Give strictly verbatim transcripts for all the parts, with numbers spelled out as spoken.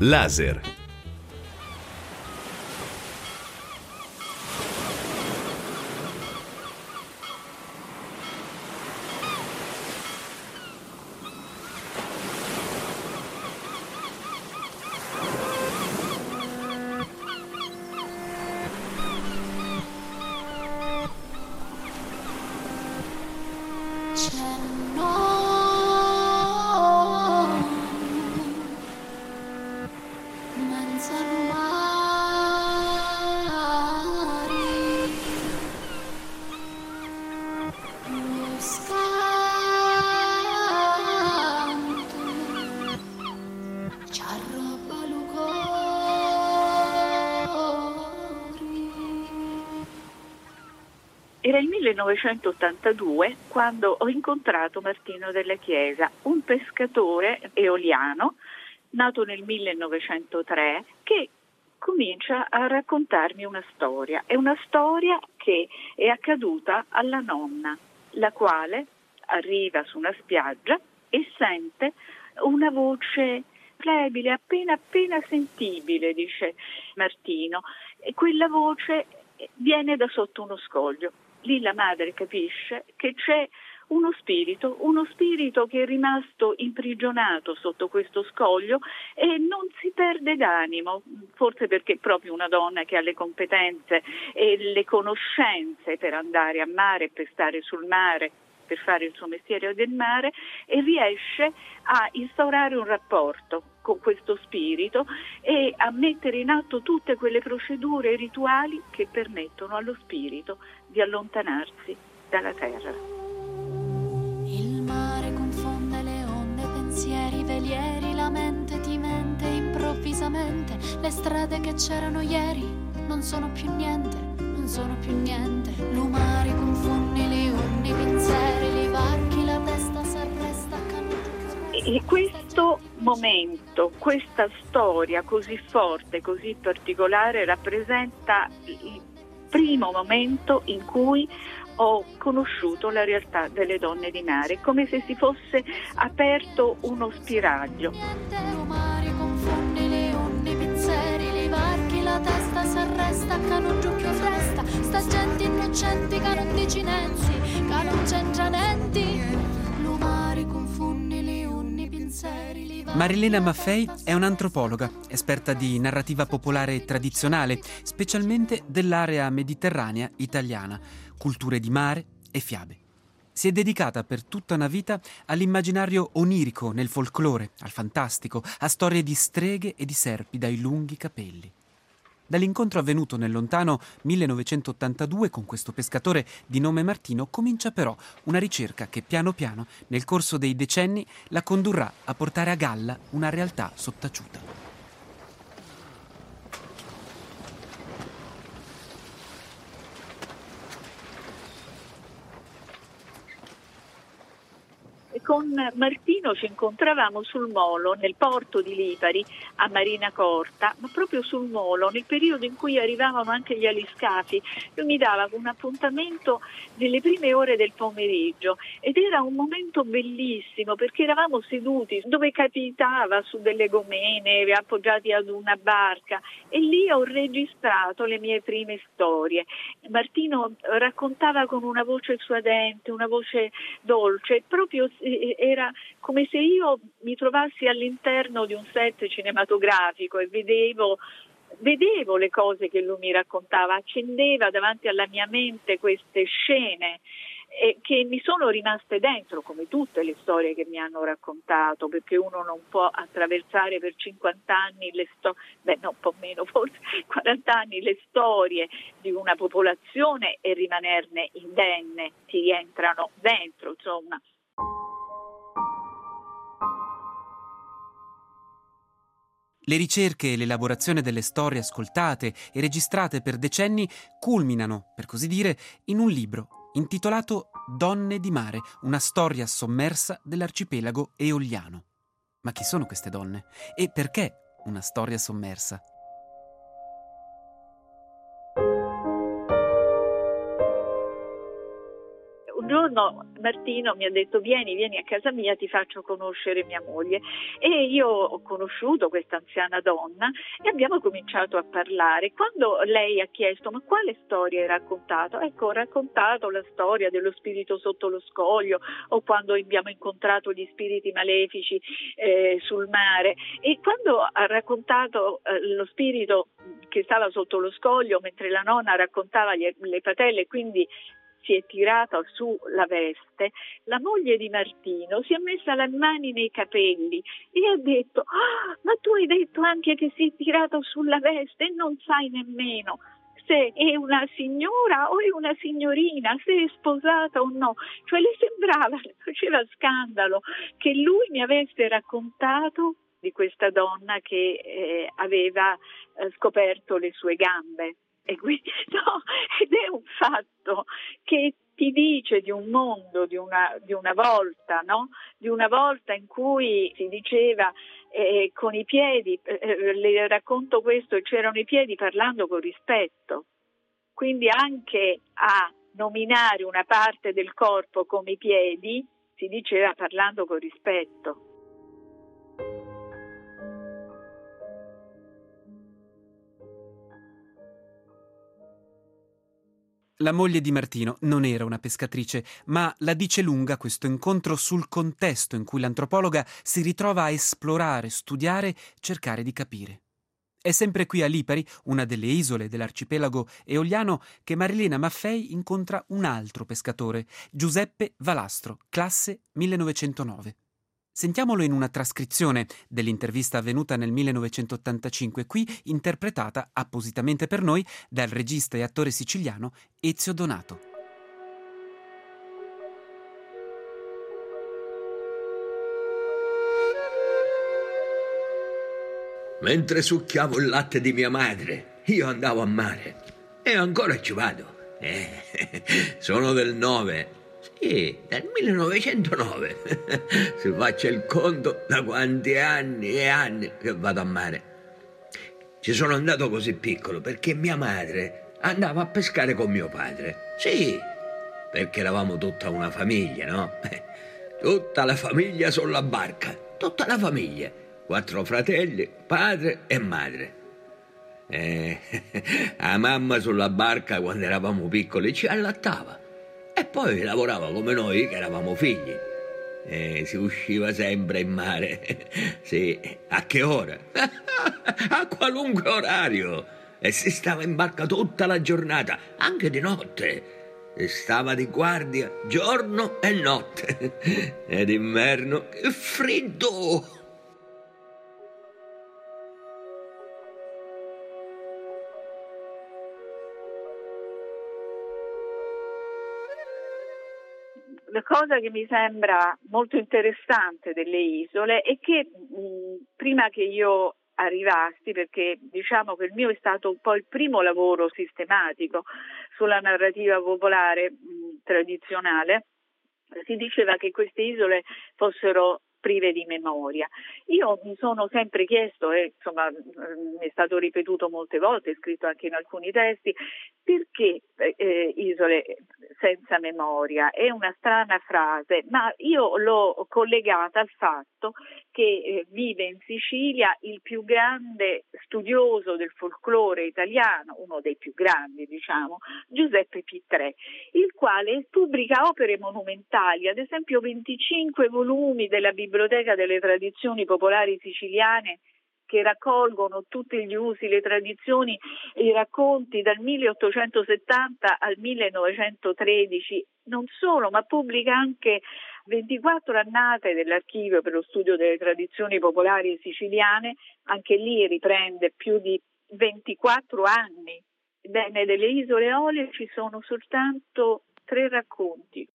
Laser. Era il millenovecentottantadue quando ho incontrato Martino Della Chiesa, un pescatore eoliano nato nel millenovecentotre che comincia a raccontarmi una storia. È una storia che è accaduta alla nonna, la quale arriva su una spiaggia e sente una voce flebile, appena appena sentibile, dice Martino, e quella voce viene da sotto uno scoglio. Lì la madre capisce che c'è uno spirito, uno spirito che è rimasto imprigionato sotto questo scoglio e non si perde d'animo, forse perché è proprio una donna che ha le competenze e le conoscenze per andare a mare, per stare sul mare, per fare il suo mestiere del mare, e riesce a instaurare un rapporto con questo spirito e a mettere in atto tutte quelle procedure rituali che permettono allo spirito di allontanarsi dalla terra. Il mare confonde le onde, pensieri, velieri, la mente ti mente improvvisamente. Le strade che c'erano ieri non sono più niente, non sono più niente. L'umare confonde le onde, i pensieri, i varchi, la testa s'arresta. E questo momento, questa storia così forte, così particolare, rappresenta il primo momento in cui ho conosciuto la realtà delle donne di mare, come se si fosse aperto uno spiraglio. L'umare confonde le onde, i pensieri, i varchi, la testa s'arresta, che non giù più resta. Sta gente innocenti che non dici nenzi, che non c'entra niente. L'umare confonde le onde, i pensieri, i varchi. Marilena Maffei è un'antropologa, esperta di narrativa popolare tradizionale, specialmente dell'area mediterranea italiana, culture di mare e fiabe. Si è dedicata per tutta una vita all'immaginario onirico nel folklore, al fantastico, a storie di streghe e di serpi dai lunghi capelli. Dall'incontro avvenuto nel lontano millenovecentottantadue con questo pescatore di nome Martino comincia però una ricerca che piano piano, nel corso dei decenni, la condurrà a portare a galla una realtà sottaciuta. Con Martino ci incontravamo sul molo, nel porto di Lipari, a Marina Corta, ma proprio sul molo, nel periodo in cui arrivavano anche gli aliscafi. Lui mi dava un appuntamento nelle prime ore del pomeriggio ed era un momento bellissimo perché eravamo seduti dove capitava su delle gomene, appoggiati ad una barca, e lì ho registrato le mie prime storie. Martino raccontava con una voce suadente, una voce dolce, proprio era come se io mi trovassi all'interno di un set cinematografico e vedevo, vedevo le cose che lui mi raccontava, accendeva davanti alla mia mente queste scene eh, che mi sono rimaste dentro, come tutte le storie che mi hanno raccontato, perché uno non può attraversare per cinquanta anni le storie, beh no, un po' meno forse, quaranta anni le storie di una popolazione e rimanerne indenne, ti rientrano dentro, insomma. Le ricerche e l'elaborazione delle storie ascoltate e registrate per decenni culminano, per così dire, in un libro intitolato Donne di mare, una storia sommersa dell'arcipelago eoliano. Ma chi sono queste donne? E perché una storia sommersa? Un giorno nonno Martino mi ha detto vieni, vieni a casa mia, ti faccio conoscere mia moglie. E io ho conosciuto questa anziana donna e abbiamo cominciato a parlare. Quando lei ha chiesto ma quale storia hai raccontato? Ecco, ho raccontato la storia dello spirito sotto lo scoglio, o quando abbiamo incontrato gli spiriti malefici eh, sul mare. E quando ha raccontato eh, lo spirito che stava sotto lo scoglio mentre la nonna raccontava gli, le patelle, quindi si è tirata su la veste, la moglie di Martino si è messa le mani nei capelli e ha detto oh, ma tu hai detto anche che si è tirato sulla veste e non sai nemmeno se è una signora o è una signorina, se è sposata o no. Cioè le sembrava, le faceva scandalo che lui mi avesse raccontato di questa donna che eh, aveva eh, scoperto le sue gambe. E quindi, no, ed è un fatto che ti dice di un mondo, di una, di una volta, no? Di una volta in cui si diceva eh, con i piedi, eh, le racconto questo, c'erano i piedi parlando con rispetto. Quindi anche a nominare una parte del corpo come i piedi si diceva parlando con rispetto. La moglie di Martino non era una pescatrice, ma la dice lunga questo incontro sul contesto in cui l'antropologa si ritrova a esplorare, studiare, cercare di capire. È sempre qui a Lipari, una delle isole dell'arcipelago eoliano, che Marilena Maffei incontra un altro pescatore, Giuseppe Valastro, classe millenovecentonove. Sentiamolo in una trascrizione dell'intervista avvenuta nel millenovecentottantacinque, qui interpretata appositamente per noi dal regista e attore siciliano Ezio Donato. Mentre succhiavo il latte di mia madre, io andavo a mare e ancora ci vado. Eh, sono del nove. Sì, nel millenovecentonove. Si faccia il conto da quanti anni e anni che vado a mare. Ci sono andato così piccolo perché mia madre andava a pescare con mio padre. Sì, perché eravamo tutta una famiglia, no? Tutta la famiglia sulla barca, tutta la famiglia. Quattro fratelli, padre e madre. Eh, la mamma sulla barca quando eravamo piccoli ci allattava. E poi lavorava come noi che eravamo figli. Eh, si usciva sempre in mare. Sì, a che ora? A qualunque orario. E si stava in barca tutta la giornata, anche di notte. E stava di guardia giorno e notte. Ed inverno, che freddo! La cosa che mi sembra molto interessante delle isole è che mh, prima che io arrivassi, perché diciamo che il mio è stato un po' il primo lavoro sistematico sulla narrativa popolare mh, tradizionale, si diceva che queste isole fossero prive di memoria. Io mi sono sempre chiesto, e insomma mi è stato ripetuto molte volte, è scritto anche in alcuni testi, perché eh, isole senza memoria? È una strana frase, ma io l'ho collegata al fatto che eh, vive in Sicilia il più grande studioso del folklore italiano, uno dei più grandi diciamo, Giuseppe Pitrè, il quale pubblica opere monumentali, ad esempio venticinque volumi della Biblioteca delle tradizioni popolari siciliane, che raccolgono tutti gli usi, le tradizioni e i racconti dal milleottocentosettanta al millenovecentotredici, non solo, ma pubblica anche ventiquattro annate dell'archivio per lo studio delle tradizioni popolari siciliane, anche lì riprende più di ventiquattro anni. Bene, delle isole Eolie ci sono soltanto tre racconti.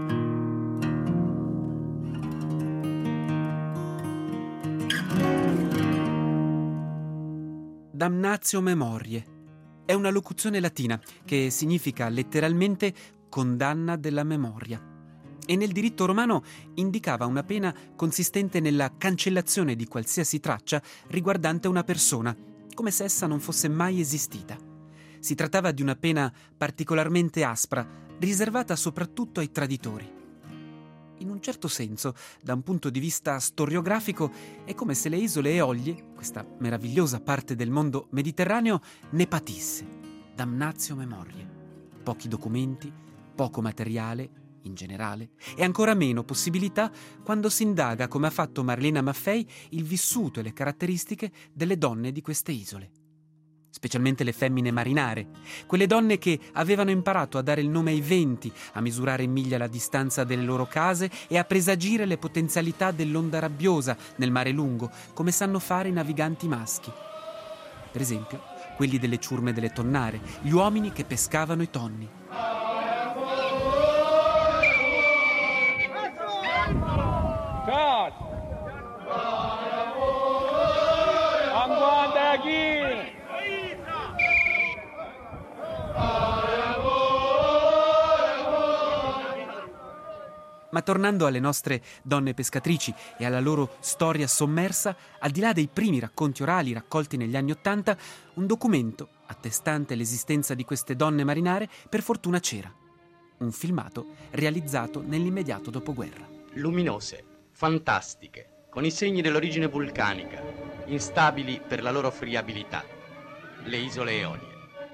Damnatio memoriae è una locuzione latina che significa letteralmente condanna della memoria e nel diritto romano indicava una pena consistente nella cancellazione di qualsiasi traccia riguardante una persona, come se essa non fosse mai esistita. Si trattava di una pena particolarmente aspra, riservata soprattutto ai traditori. In un certo senso, da un punto di vista storiografico, è come se le isole Eolie, questa meravigliosa parte del mondo mediterraneo, ne patisse. Damnatio memoriae. Pochi documenti, poco materiale, in generale, e ancora meno possibilità quando si indaga, come ha fatto Marlena Maffei, il vissuto e le caratteristiche delle donne di queste isole. Specialmente le femmine marinare, quelle donne che avevano imparato a dare il nome ai venti, a misurare in miglia la distanza delle loro case e a presagire le potenzialità dell'onda rabbiosa nel mare lungo, come sanno fare i naviganti maschi. Per esempio, quelli delle ciurme delle tonnare, gli uomini che pescavano i tonni. Ma tornando alle nostre donne pescatrici e alla loro storia sommersa, al di là dei primi racconti orali raccolti negli anni Ottanta, un documento attestante l'esistenza di queste donne marinare per fortuna c'era. Un filmato realizzato nell'immediato dopoguerra. Luminose, fantastiche, con i segni dell'origine vulcanica, instabili per la loro friabilità. Le isole Eolie.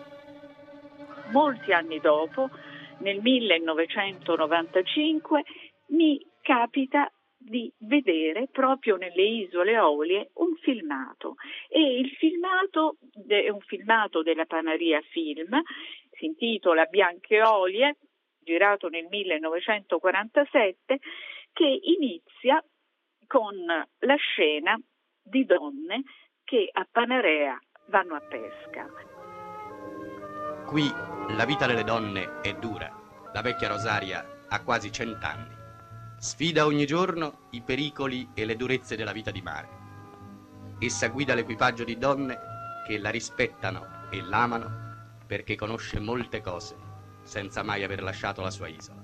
Molti anni dopo, nel millenovecentonovantacinque, mi capita di vedere proprio nelle isole Eolie un filmato, e il filmato è un filmato della Panaria Film, si intitola Bianche Eolie, girato nel millenovecentoquarantasette, che inizia con la scena di donne che a Panarea vanno a pesca. Qui la vita delle donne è dura. La vecchia Rosaria ha quasi cent'anni. Sfida ogni giorno i pericoli e le durezze della vita di mare. Essa guida l'equipaggio di donne che la rispettano e l'amano perché conosce molte cose senza mai aver lasciato la sua isola.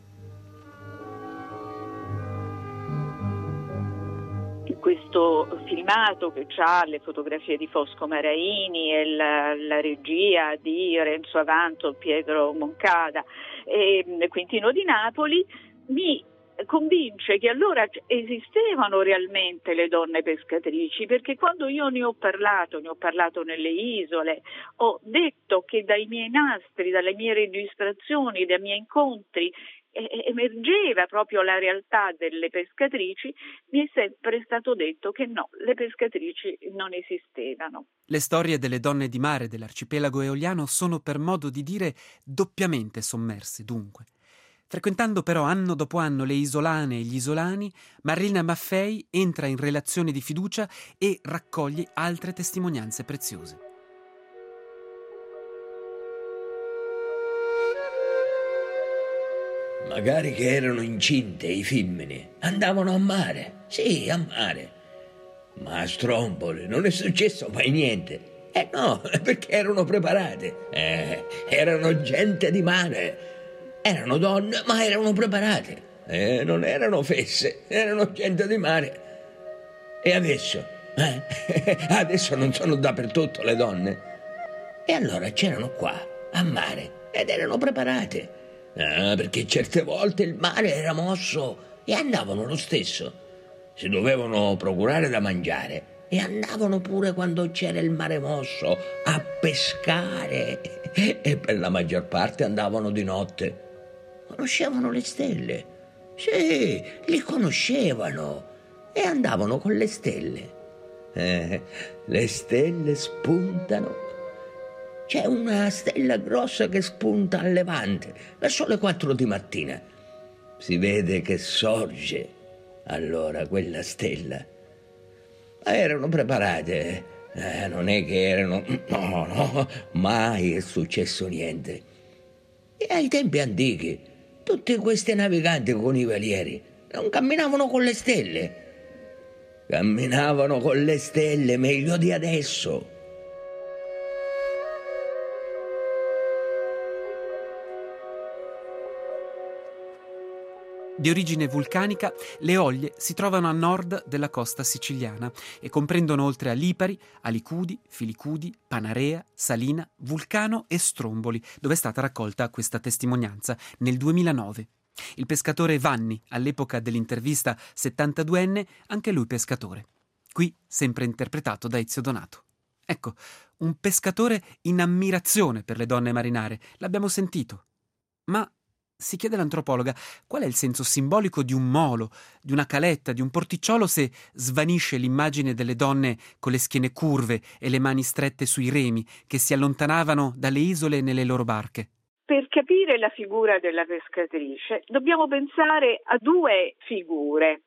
Questo filmato, che ha le fotografie di Fosco Maraini e la, la regia di Renzo Avanto, Pietro Moncada e Quintino Di Napoli, mi convince che allora esistevano realmente le donne pescatrici, perché quando io ne ho parlato, ne ho parlato nelle isole, ho detto che dai miei nastri, dalle mie registrazioni, dai miei incontri emergeva proprio la realtà delle pescatrici, mi è sempre stato detto che no, le pescatrici non esistevano. Le storie delle donne di mare dell'arcipelago eoliano sono, per modo di dire, doppiamente sommerse, dunque. Frequentando però anno dopo anno le isolane e gli isolani, Marlena Maffei entra in relazione di fiducia e raccoglie altre testimonianze preziose. Magari che erano incinte i femmine, andavano a mare, sì, a mare. Ma a Stromboli non è successo mai niente. Eh no, perché erano preparate. Eh, erano gente di mare. Erano donne, ma erano preparate. Eh, non erano fesse, erano gente di mare. E adesso? Eh? Adesso non sono dappertutto le donne. E allora c'erano qua, a mare, ed erano preparate. Ah, perché certe volte il mare era mosso e andavano lo stesso. Si dovevano procurare da mangiare e andavano pure quando c'era il mare mosso a pescare, e per la maggior parte andavano di notte. Conoscevano le stelle, sì, li conoscevano, e andavano con le stelle. Eh, le stelle spuntano. C'è una stella grossa che spunta al levante, verso le quattro di mattina. Si vede che sorge allora quella stella. Ma erano preparate, eh, non è che erano... No, no, mai è successo niente. E ai tempi antichi, tutti questi naviganti con i velieri non camminavano con le stelle. Camminavano con le stelle meglio di adesso. Di origine vulcanica, le Oglie si trovano a nord della costa siciliana e comprendono oltre a Lipari, Alicudi, Filicudi, Panarea, Salina, Vulcano e Stromboli, dove è stata raccolta questa testimonianza nel duemilanove. Il pescatore Vanni, all'epoca dell'intervista settantaduenne, anche lui pescatore. Qui sempre interpretato da Ezio Donato. Ecco, un pescatore in ammirazione per le donne marinare, l'abbiamo sentito. Ma si chiede l'antropologa, qual è il senso simbolico di un molo, di una caletta, di un porticciolo se svanisce l'immagine delle donne con le schiene curve e le mani strette sui remi che si allontanavano dalle isole nelle loro barche? Per capire la figura della pescatrice dobbiamo pensare a due figure.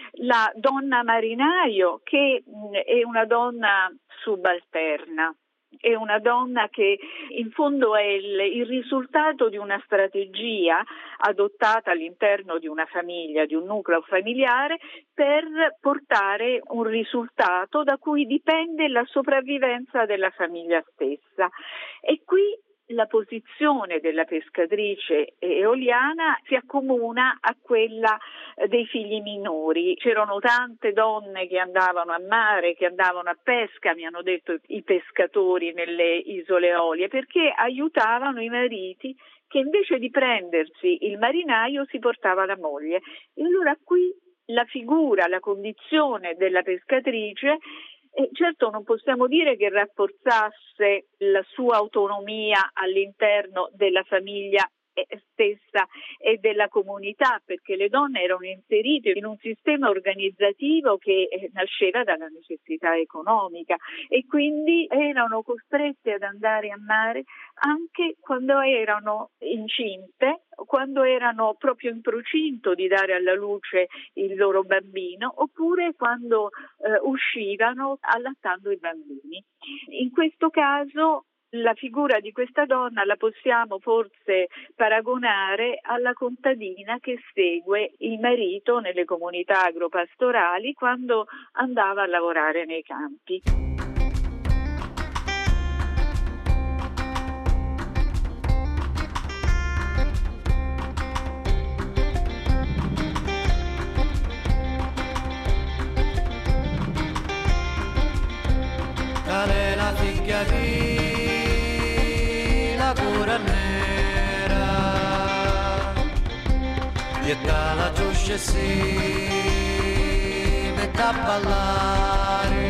La donna marinaio, che è una donna subalterna, è una donna che in fondo è il, il risultato di una strategia adottata all'interno di una famiglia, di un nucleo familiare, per portare un risultato da cui dipende la sopravvivenza della famiglia stessa. E qui la posizione della pescatrice eoliana si accomuna a quella dei figli minori. C'erano tante donne che andavano a mare, che andavano a pesca, mi hanno detto i pescatori nelle isole Eolie, perché aiutavano i mariti che invece di prendersi il marinaio si portava la moglie. E allora qui la figura, la condizione della pescatrice, E certo non possiamo dire che rafforzasse la sua autonomia all'interno della famiglia stessa e della comunità, perché le donne erano inserite in un sistema organizzativo che nasceva dalla necessità economica e quindi erano costrette ad andare a mare anche quando erano incinte, quando erano proprio in procinto di dare alla luce il loro bambino, oppure quando eh, uscivano allattando i bambini. In questo caso la figura di questa donna la possiamo forse paragonare alla contadina che segue il marito nelle comunità agropastorali quando andava a lavorare nei campi. Cura nera e dalla giuscia si mette a ballare,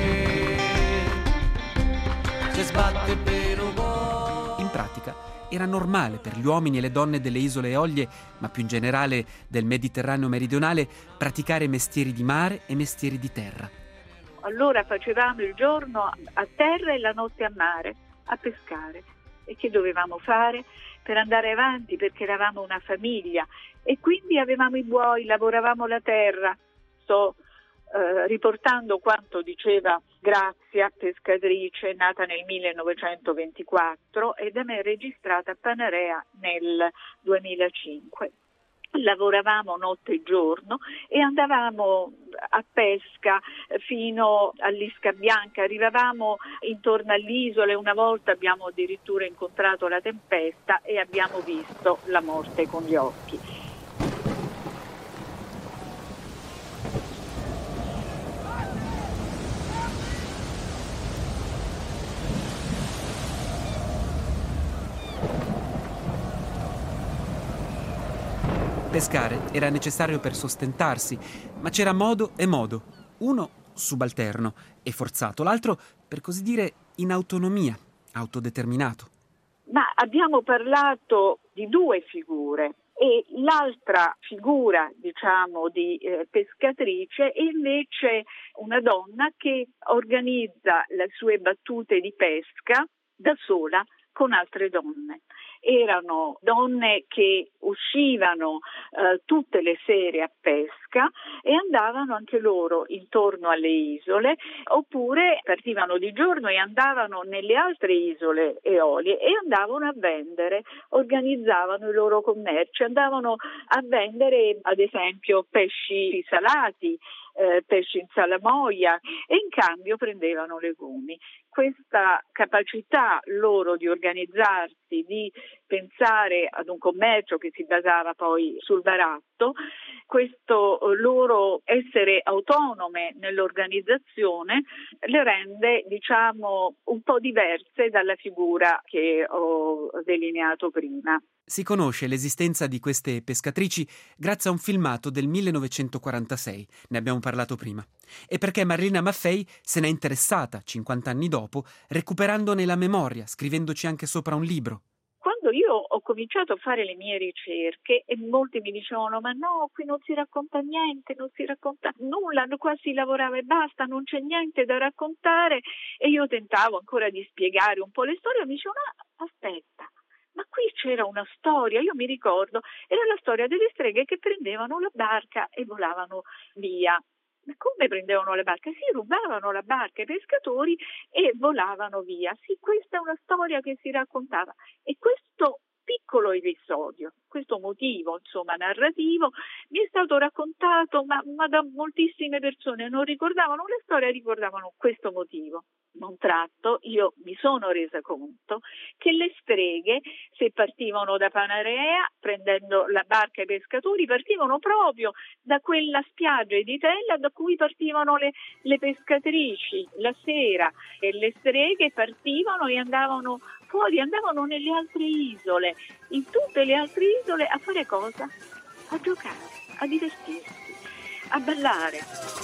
si sbatte per un po'. In pratica era normale per gli uomini e le donne delle isole Eolie, ma più in generale del Mediterraneo meridionale, praticare mestieri di mare e mestieri di terra. Allora facevamo il giorno a terra e la notte a mare, a pescare. E che dovevamo fare per andare avanti, perché eravamo una famiglia e quindi avevamo i buoi, lavoravamo la terra. Sto eh, riportando quanto diceva Grazia, pescatrice nata nel millenovecentoventiquattro e da me registrata a Panarea nel duemilacinque. Lavoravamo notte e giorno e andavamo a pesca fino all'Isca Bianca, arrivavamo intorno all'isola e una volta abbiamo addirittura incontrato la tempesta e abbiamo visto la morte con gli occhi. Pescare era necessario per sostentarsi, ma c'era modo e modo. Uno subalterno e forzato, l'altro, per così dire, in autonomia, autodeterminato. Ma abbiamo parlato di due figure e l'altra figura, diciamo, di eh, pescatrice è invece una donna che organizza le sue battute di pesca da sola con altre donne. Erano donne che uscivano eh, tutte le sere a pesca e andavano anche loro intorno alle isole, oppure partivano di giorno e andavano nelle altre isole Eolie e andavano a vendere, organizzavano i loro commerci, andavano a vendere ad esempio pesci salati, eh, pesci in salamoia e in cambio prendevano legumi. Questa capacità loro di organizzarsi, di pensare ad un commercio che si basava poi sul baratto, questo loro essere autonome nell'organizzazione le rende, diciamo, un po' diverse dalla figura che ho delineato prima. Si conosce l'esistenza di queste pescatrici grazie a un filmato del millenovecentoquarantasei, ne abbiamo parlato prima, e perché Marilena Maffei se n'è interessata cinquanta anni dopo, recuperandone la memoria, scrivendoci anche sopra un libro. Quando io ho cominciato a fare le mie ricerche e molti mi dicevano ma no, qui non si racconta niente, non si racconta nulla, qua si lavorava e basta, non c'è niente da raccontare, e io tentavo ancora di spiegare un po' le storie, e mi dicevano ah, aspetta, ma qui c'era una storia, io mi ricordo, era la storia delle streghe che prendevano la barca e volavano via. Ma come prendevano la barca? Si rubavano la barca ai pescatori e volavano via. Sì, questa è una storia che si raccontava, e questo piccolo episodio, questo motivo insomma narrativo mi è stato raccontato ma, ma da moltissime persone, non ricordavano la storia, ricordavano questo motivo. A un tratto io mi sono resa conto che le streghe, se partivano da Panarea prendendo la barca ai pescatori, partivano proprio da quella spiaggia di Tella da cui partivano le, le pescatrici la sera, e le streghe partivano e andavano fuori, andavano nelle altre isole, in tutte le altre isole a fare cosa? A giocare, a divertirsi, a ballare.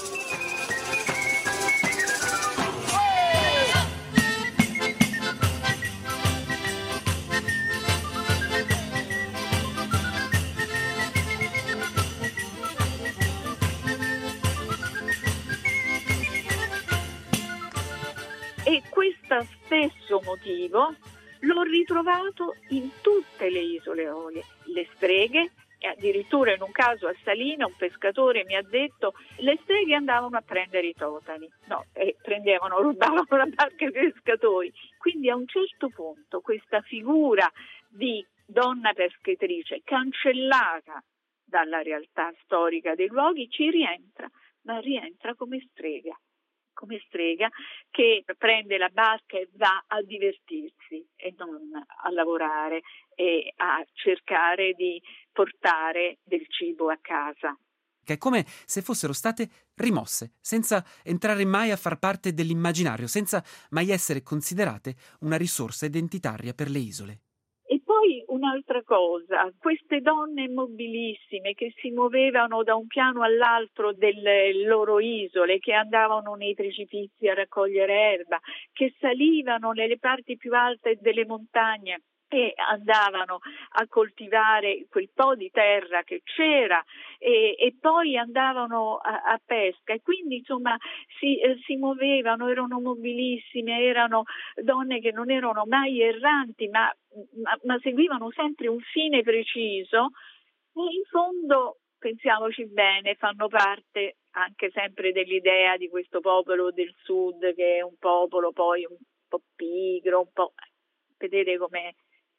E questo stesso motivo l'ho ritrovato in tutte le isole Eolie. Le streghe, e addirittura in un caso a Salina un pescatore mi ha detto le streghe andavano a prendere i totani, no, e prendevano, rubavano la barca ai pescatori. Quindi a un certo punto questa figura di donna pescatrice cancellata dalla realtà storica dei luoghi ci rientra, ma rientra come strega. come strega che prende la barca e va a divertirsi e non a lavorare e a cercare di portare del cibo a casa. Che è come se fossero state rimosse, senza entrare mai a far parte dell'immaginario, senza mai essere considerate una risorsa identitaria per le isole. E poi un'altra cosa, queste donne mobilissime che si muovevano da un piano all'altro delle loro isole, che andavano nei precipizi a raccogliere erba, che salivano nelle parti più alte delle montagne e andavano a coltivare quel po' di terra che c'era e, e poi andavano a, a pesca, e quindi insomma si, eh, si muovevano, erano mobilissime, erano donne che non erano mai erranti ma, ma, ma seguivano sempre un fine preciso, e in fondo, pensiamoci bene, fanno parte anche sempre dell'idea di questo popolo del sud che è un popolo poi un po' pigro, un po'... Vedete come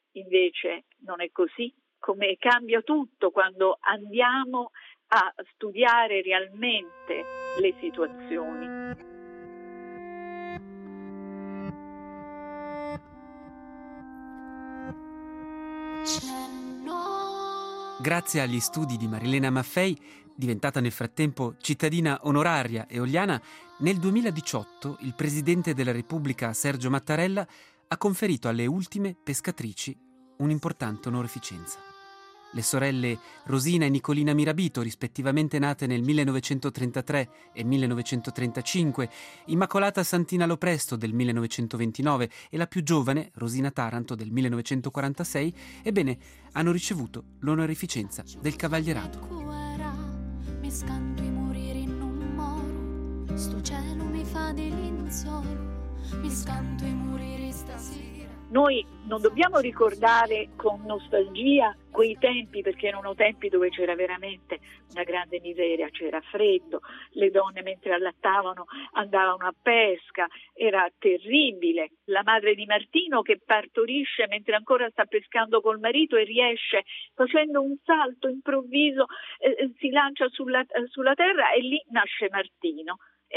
invece non è così, come cambia tutto quando andiamo a studiare realmente le situazioni. Grazie agli studi di Marilena Maffei, diventata nel frattempo cittadina onoraria eoliana, nel duemiladiciotto il presidente della Repubblica Sergio Mattarella ha conferito alle ultime pescatrici un'importante onorificenza. Le sorelle Rosina e Nicolina Mirabito, rispettivamente nate nel millenovecentotrentatré e millenovecentotrentacinque, Immacolata Santina Lopresto del millenovecentoventinove e la più giovane, Rosina Taranto del millenovecentoquarantasei, ebbene, hanno ricevuto l'onorificenza del Cavalierato. Mi scanto i morire in un moro, sto cielo mi fa di linzolo, mi scanto i morire stasera. Noi non dobbiamo ricordare con nostalgia quei tempi, perché erano tempi dove c'era veramente una grande miseria, c'era freddo, le donne mentre allattavano andavano a pesca, era terribile. La madre di Martino che partorisce mentre ancora sta pescando col marito e riesce, facendo un salto improvviso, eh, si lancia sulla, sulla terra e lì nasce Martino. E,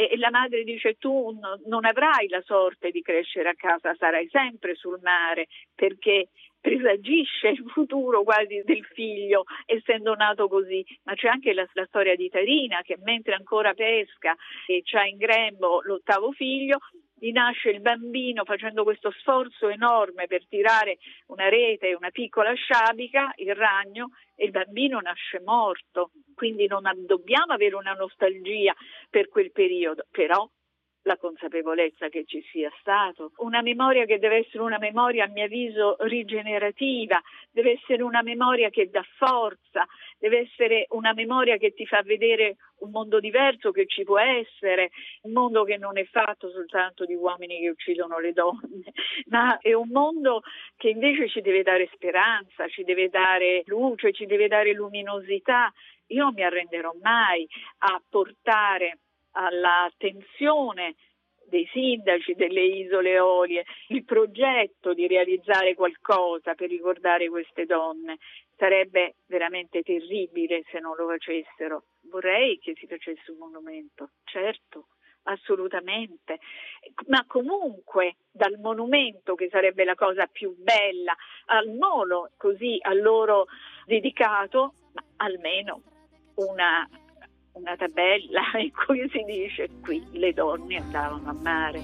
E la madre dice: tu non avrai la sorte di crescere a casa, sarai sempre sul mare, perché presagisce il futuro quasi del figlio, essendo nato così. Ma c'è anche la, la storia di Tarina, che mentre ancora pesca e c'ha in grembo l'ottavo figlio, gli nasce il bambino facendo questo sforzo enorme per tirare una rete, una piccola sciabica, il ragno, e il bambino nasce morto. Quindi non dobbiamo avere una nostalgia per quel periodo, però la consapevolezza che ci sia stato, una memoria che deve essere una memoria, a mio avviso, rigenerativa, deve essere una memoria che dà forza, deve essere una memoria che ti fa vedere un mondo diverso che ci può essere, un mondo che non è fatto soltanto di uomini che uccidono le donne, ma è un mondo che invece ci deve dare speranza, ci deve dare luce, ci deve dare luminosità. Io non mi arrenderò mai a portare all'attenzione dei sindaci delle isole Eolie il progetto di realizzare qualcosa per ricordare queste donne. Sarebbe veramente terribile se non lo facessero. Vorrei che si facesse un monumento, certo, assolutamente, ma comunque dal monumento, che sarebbe la cosa più bella, al molo così a loro dedicato, ma almeno una una tabella in cui si dice: qui le donne andavano a mare.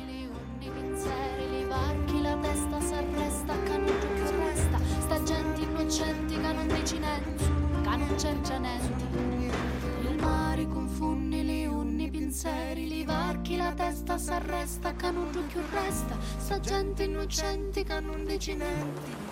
La testa s'arresta, che non più resta, sta gente innocenti che non dici niente, che non c'è già niente. Il mare confonde le unni, pensieri, li varchi, la testa s'arresta, che non più resta, sta gente innocenti che non dici niente.